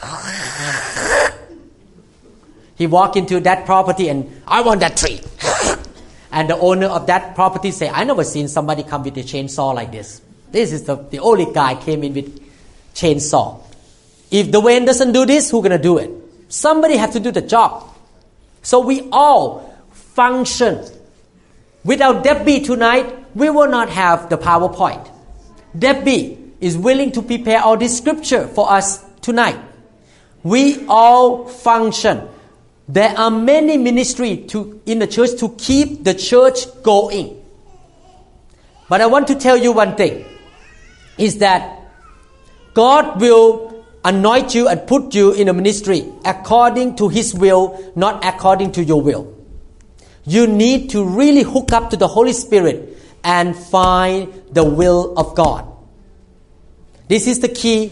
He walked into that property and, I want that tree. And the owner of that property said, I never seen somebody come with a chainsaw like this. This is the only guy came in with chainsaw. If Dwayne doesn't do this, who's going to do it? Somebody has to do the job. So we all function. Without Debbie tonight, we will not have the PowerPoint. Debbie is willing to prepare all this scripture for us tonight. We all function. There are many ministries in the church to keep the church going. But I want to tell you one thing, is that God will anoint you and put you in a ministry according to His will, not according to your will. You need to really hook up to the Holy Spirit and find the will of God. This is the key.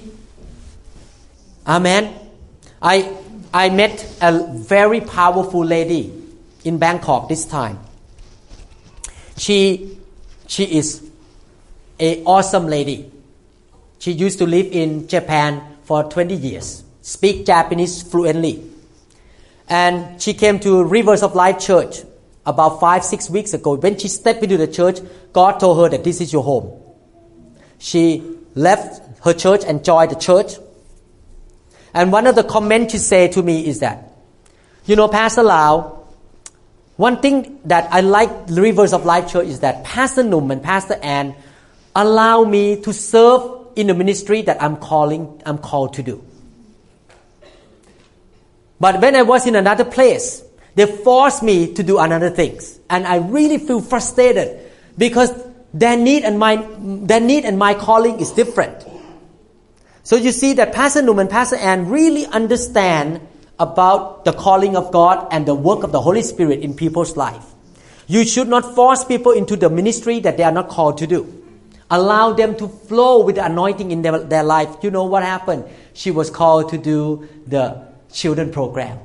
Amen. I met a very powerful lady in Bangkok this time. She is an awesome lady. She used to live in Japan for 20 years, speak Japanese fluently. And she came to Rivers of Life Church about 5-6 weeks ago. When she stepped into the church, God told her that this is your home. She left her church and joined the church. And one of the comments she said to me is that, Pastor Lau, one thing that I like Rivers of Life Church is that Pastor Num and Pastor Ann allow me to serve in the ministry that I'm called to do. But when I was in another place, they forced me to do another things, and I really feel frustrated because their need and my calling is different. So you see that Pastor Num and Pastor Ann really understand about the calling of God and the work of the Holy Spirit in people's life. You should not force people into the ministry that they are not called to do. Allow them to flow with the anointing in their life. You know what happened? She was called to do the children program.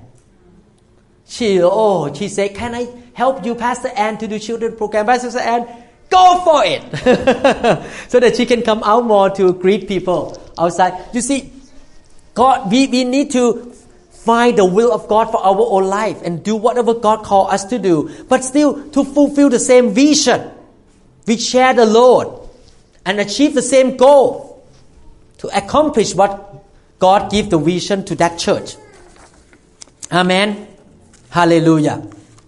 She said, can I help you, Pastor Ann, to do children program? Pastor Ann, go for it. So that she can come out more to greet people outside. You see, God, we need to find the will of God for our own life and do whatever God called us to do. But still, to fulfill the same vision, we share the load and achieve the same goal to accomplish what God gave the vision to that church. Amen. Hallelujah.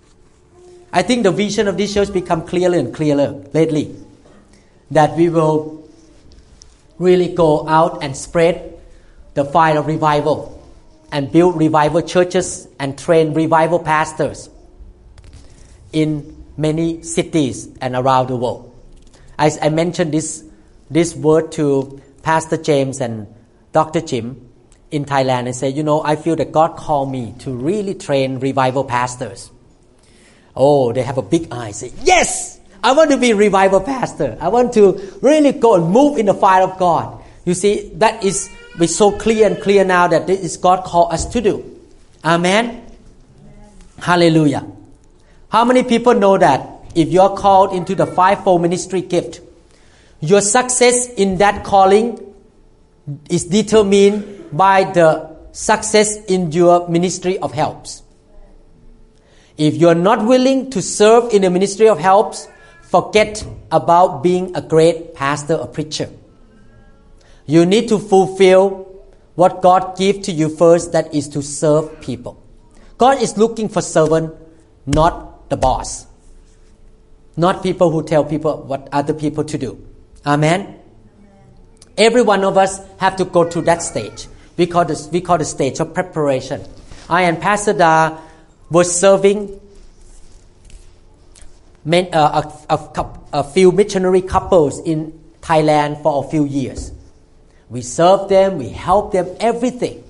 I think the vision of this church become clearer and clearer lately. That we will really go out and spread the fire of revival and build revival churches and train revival pastors in many cities and around the world. I mentioned this word to Pastor James and Dr. Jim in Thailand and say, I feel that God called me to really train revival pastors. Oh, they have a big eye. Say, yes, I want to be a revival pastor. I want to really go and move in the fire of God. You see, that is so clear and clear now that this is God called us to do. Amen. Hallelujah. How many people know that if you are called into the fivefold ministry gift, your success in that calling is determined by the success in your ministry of helps. If you are not willing to serve in the ministry of helps, forget about being a great pastor or preacher. You need to fulfill what God gave to you first, that is to serve people. God is looking for servant, not the boss. Not people who tell people what other people to do. Amen. Every one of us have to go through that stage. We call the stage of preparation. I and Pastor Da were serving a few missionary couples in Thailand for a few years. We served them, we helped them, everything,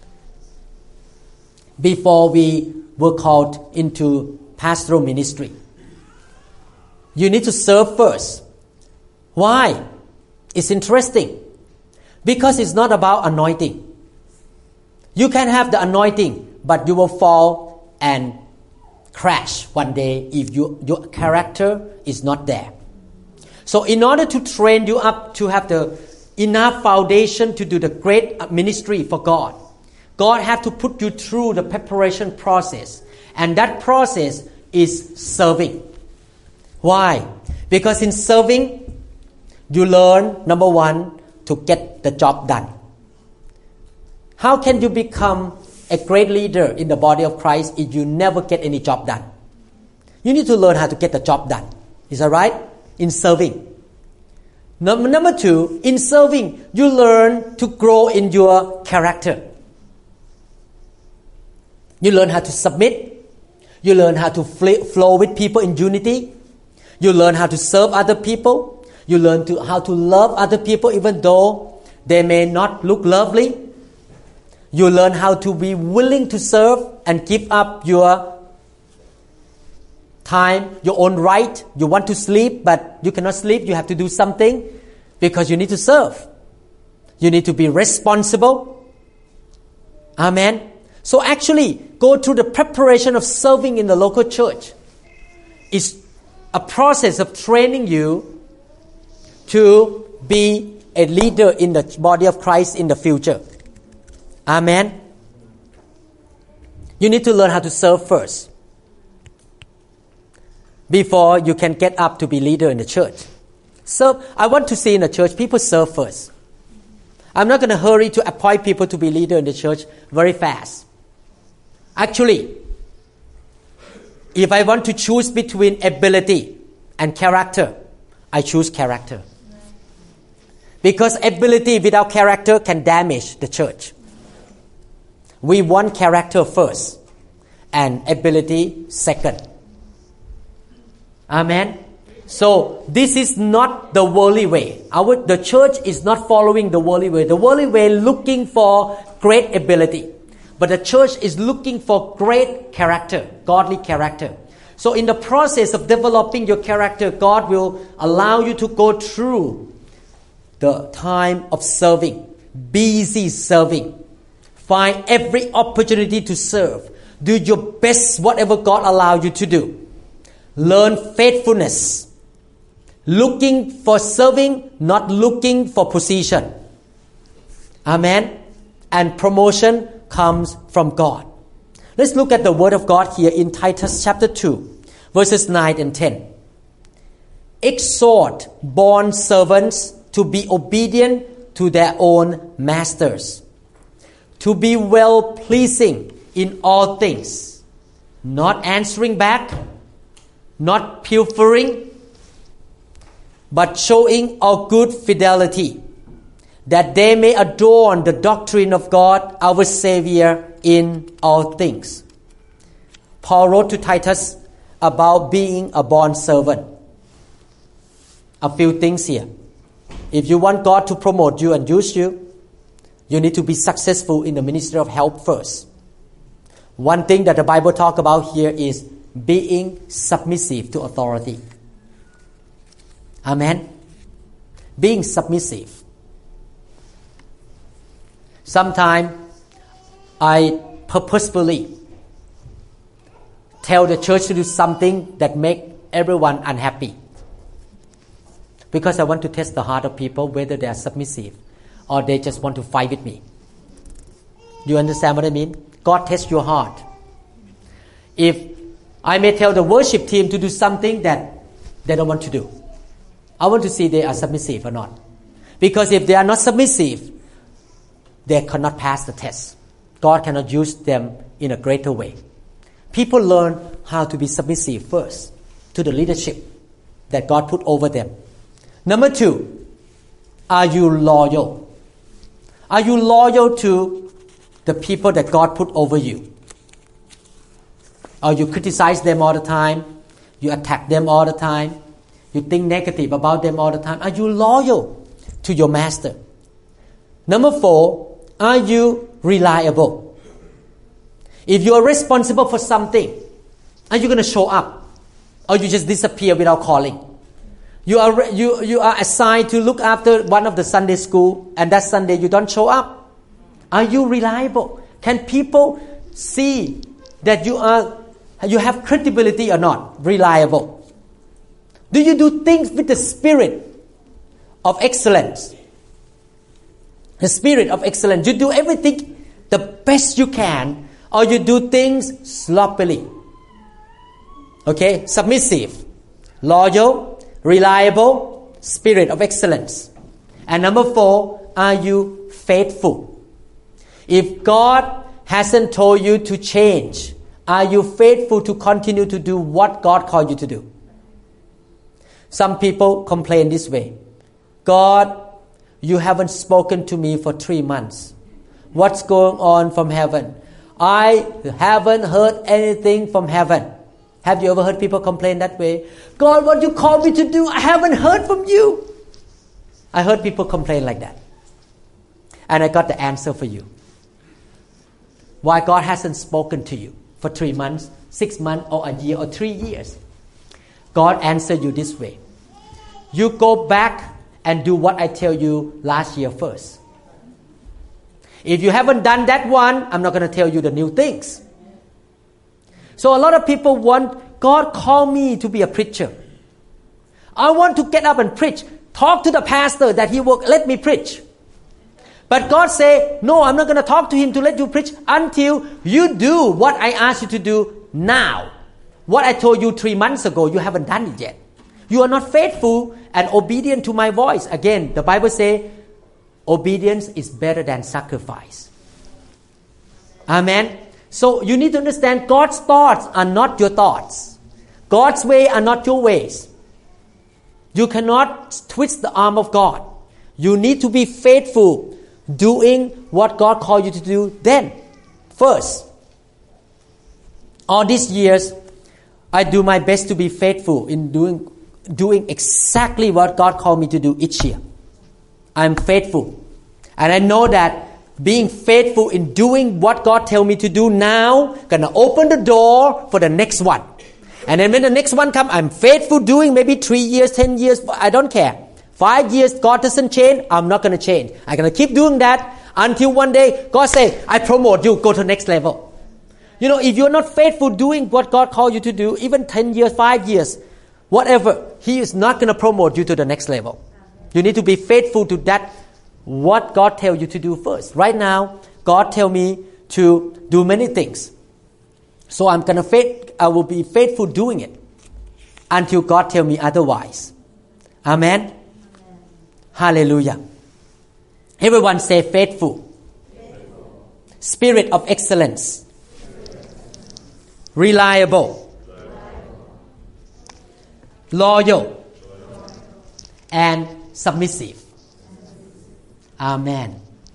before we were called into pastoral ministry. You need to serve first. Why? It's interesting. Because it's not about anointing. You can have the anointing, but you will fall and crash one day if your character is not there. So in order to train you up to have the enough foundation to do the great ministry for God, God has to put you through the preparation process. And that process is serving. Why? Because in serving, you learn, number one, to get the job done. How can you become a great leader in the body of Christ if you never get any job done? You need to learn how to get the job done. Is that right? In serving. Number two, in serving, you learn to grow in your character. You learn how to submit. You learn how to flow with people in unity. You learn how to serve other people. You learn how to love other people even though they may not look lovely. You learn how to be willing to serve and give up your time, your own right. You want to sleep, but you cannot sleep. You have to do something because you need to serve. You need to be responsible. Amen. So actually, go through the preparation of serving in the local church. It's a process of training you to be a leader in the body of Christ in the future. Amen. You need to learn how to serve first before you can get up to be leader in the church. Serve. I want to see in the church, people serve first. I'm not going to hurry to appoint people to be leader in the church very fast. Actually, if I want to choose between ability and character, I choose character. Because ability without character can damage the church. We want character first and ability second. Amen. So this is not the worldly way. The church is not following the worldly way. The worldly way looking for great ability. But the church is looking for great character, godly character. So in the process of developing your character, God will allow you to go through the time of serving, busy serving. Find every opportunity to serve. Do your best, whatever God allows you to do. Learn faithfulness. Looking for serving, not looking for position. Amen. And promotion comes from God. Let's look at the word of God here in Titus chapter 2, verses 9 and 10. Exhort bond servants to be obedient to their own masters, to be well-pleasing in all things, not answering back, not pilfering, but showing all good fidelity, that they may adorn the doctrine of God, our Savior, in all things. Paul wrote to Titus about being a bond servant. A few things here. If you want God to promote you and use you, you need to be successful in the ministry of help first. One thing that the Bible talks about here is being submissive to authority. Amen. Being submissive. Sometimes I purposefully tell the church to do something that make everyone unhappy, because I want to test the heart of people whether they are submissive or they just want to fight with me. Do you understand what I mean? God tests your heart. If I may tell the worship team to do something that they don't want to do, I want to see they are submissive or not. Because if they are not submissive, they cannot pass the test. God cannot use them in a greater way. People learn how to be submissive first to the leadership that God put over them. Number 2, are you loyal? Are you loyal to the people that God put over you? Or you criticize them all the time? You attack them all the time? You think negative about them all the time? Are you loyal to your master? Number 4, are you reliable? If you are responsible for something, are you going to show up? Or you just disappear without calling? You are assigned to look after one of the Sunday school, and that Sunday you don't show up. Are you reliable? Can people see that you have credibility or not? Reliable. Do you do things with the spirit of excellence? The spirit of excellence. You do everything the best you can, or you do things sloppily. Okay? Submissive, loyal, reliable, spirit of excellence. And number 4, are you faithful? If God hasn't told you to change, are you faithful to continue to do what God called you to do? Some people complain this way. God, you haven't spoken to me for 3 months. What's going on from heaven? I haven't heard anything from heaven. Have you ever heard people complain that way? God, what you called me to do, I haven't heard from you. I heard people complain like that. And I got the answer for you. Why God hasn't spoken to you for 3 months, 6 months, or a year, or 3 years. God answered you this way. You go back and do what I tell you last year first. If you haven't done that one, I'm not going to tell you the new things. So a lot of people want, God called me to be a preacher. I want to get up and preach. Talk to the pastor that he will let me preach. But God say, no, I'm not going to talk to him to let you preach until you do what I asked you to do now. What I told you 3 months ago, you haven't done it yet. You are not faithful and obedient to my voice. Again, the Bible says, obedience is better than sacrifice. Amen. So you need to understand God's thoughts are not your thoughts. God's ways are not your ways. You cannot twist the arm of God. You need to be faithful doing what God called you to do then. First, all these years, I do my best to be faithful in doing exactly what God called me to do each year. I'm faithful. And I know that being faithful in doing what God tells me to do now gonna open the door for the next one. And then when the next one comes, I'm faithful doing maybe 3 years, 10 years, I don't care. 5 years, God doesn't change, I'm not gonna change. I'm gonna keep doing that until one day God says, I promote you, go to the next level. You know, if you're not faithful doing what God called you to do, even 10 years, 5 years, whatever, He is not going to promote you to the next level. You need to be faithful to that, what God tells you to do first. Right now, God tells me to do many things. So I will be faithful doing it until God tells me otherwise. Amen? Hallelujah. Everyone say faithful. Spirit of excellence. Reliable, loyal, and submissive. Amen.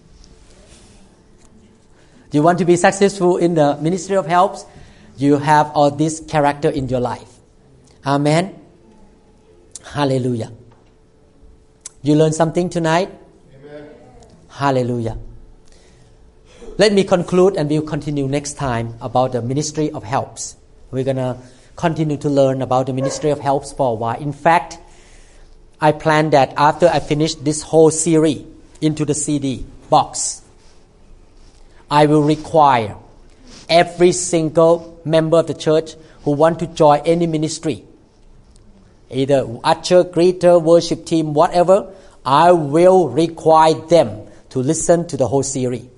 Do you want to be successful in the ministry of helps? You have all this character in your life. Amen. Hallelujah. You learned something tonight? Amen. Hallelujah. Let me conclude and we'll continue next time about the ministry of helps. We're going to continue to learn about the ministry of helps for a while. In fact, I plan that after I finish this whole series into the CD box, I will require every single member of the church who want to join any ministry, either usher, greeter, worship team, whatever, I will require them to listen to the whole series.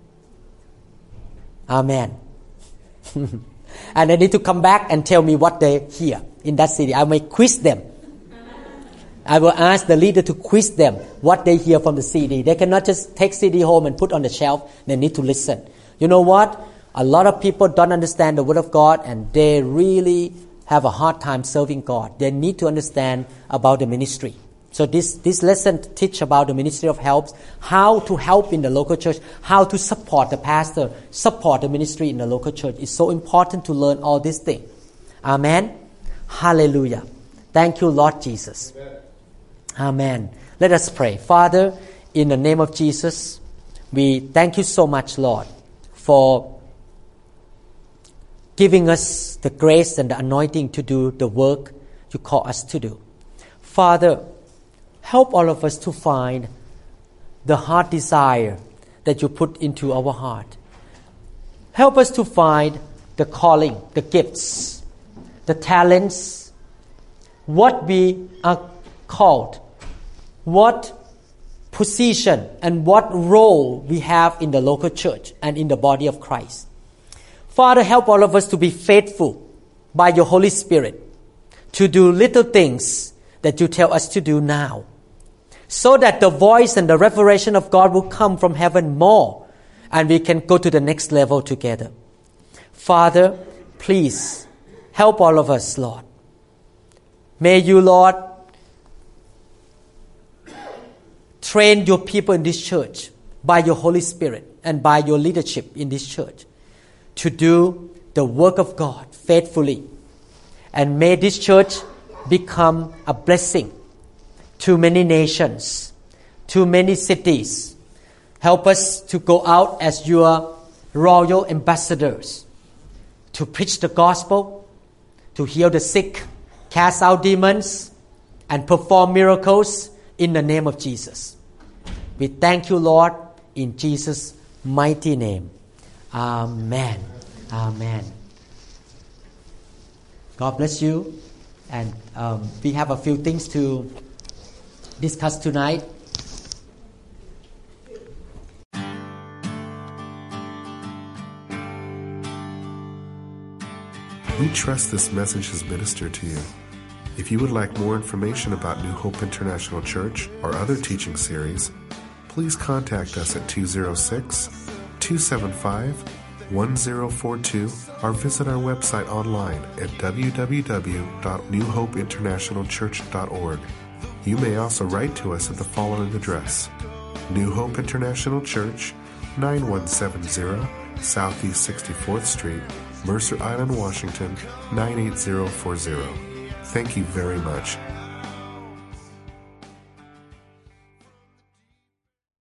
Amen. And they need to come back and tell me what they hear in that city. I may quiz them. I will ask the leader to quiz them what they hear from the CD. They cannot just take CD home and put on the shelf. They need to listen. You know what? A lot of people don't understand the Word of God and they really have a hard time serving God. They need to understand about the ministry. So this lesson teach about the ministry of helps, how to help in the local church, how to support the pastor, support the ministry in the local church. It's so important to learn all these things. Amen. Hallelujah. Thank you, Lord Jesus. Amen. Let us pray. Father, in the name of Jesus, we thank you so much, Lord, for giving us the grace and the anointing to do the work you call us to do. Father, help all of us to find the heart desire that you put into our heart. Help us to find the calling, the gifts, the talents, what we are called, what position and what role we have in the local church and in the body of Christ. Father, help all of us to be faithful by your Holy Spirit to do little things that you tell us to do now, so that the voice and the revelation of God will come from heaven more and we can go to the next level together. Father, please help all of us, Lord. May you, Lord, train your people in this church by your Holy Spirit and by your leadership in this church to do the work of God faithfully. And may this church become a blessing to many nations, to many cities. Help us to go out as your royal ambassadors to preach the gospel, to heal the sick, cast out demons, and perform miracles in the name of Jesus. We thank you, Lord, in Jesus' mighty name. Amen. Amen. God bless you. And we have a few things to discuss tonight.
We trust this message has ministered to you. If you would like more information about New Hope International Church or other teaching series, please contact us at 206-275-1042 or visit our website online at www.newhopeinternationalchurch.org. You may also write to us at the following address: New Hope International Church, 9170 Southeast 64th Street, Mercer Island, Washington, 98040. Thank you very much.